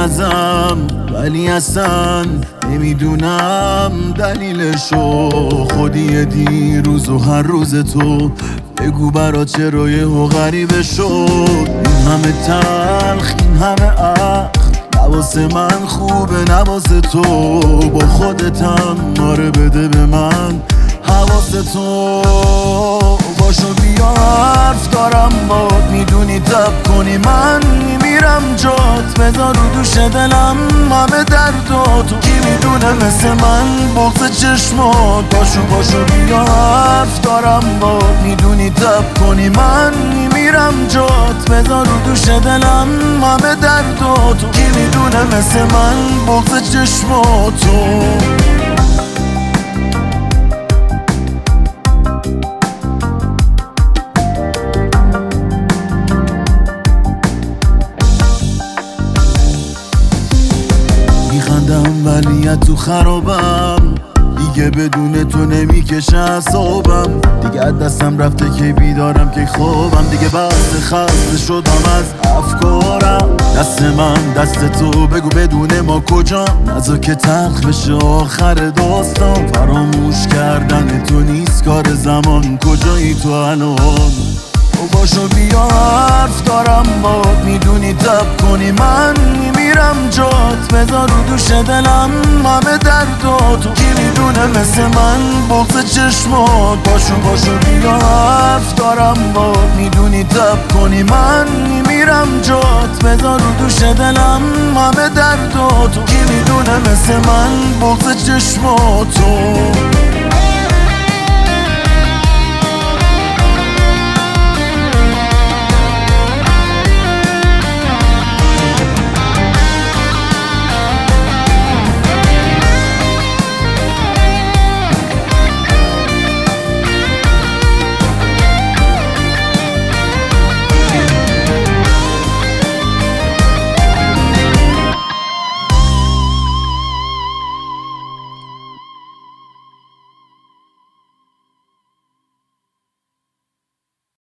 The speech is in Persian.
ازم ولی اصلا نمیدونم دلیلشو. خودی دیروز و هر روز تو بگو برا چرا یهو غریبه شد. این همه تلخ این همه اخ نواسه من خوبه نواسه تو. با خودتم ماره بده به من حواسه تو. باشو بیا حرف دارم باد میدونی تب کنی من میمیرم جات. بذار رو دوش دلم همه درداتو کی میدونه مثل من بغض چشمات. باشو بیا حرف دارم باد میدونی تب کنی من میمیرم جات. بذار رو دوش دلم همه درداتو کی میدونه مثل من بغض چشماتو. میخندم ولی تو خرابم دیگه بدون تو نمیکشه اعصابم. دیگه از دستم رفته که بیدارم که خوابم. دیگه بس خسته شدم از افکارم. دست من دست تو بگو بدون ما کجا. نزا که تلخ بشه آخر داستان. فراموش کردن تو نیست کار زمان. کجایی تو الان؟ باشو بیا حرف دارم باد میدونی تب کنی من میمیرم جات. بذار رو دوش دلم همه درداتو کی میدونه مثل من بغض چشمات. باشو بیا حرف دارم باد میدونی تب کنی من میمیرم جات. بذار رو دوش دلم همه درداتو کی میدونه مثل من بغض چشماتو.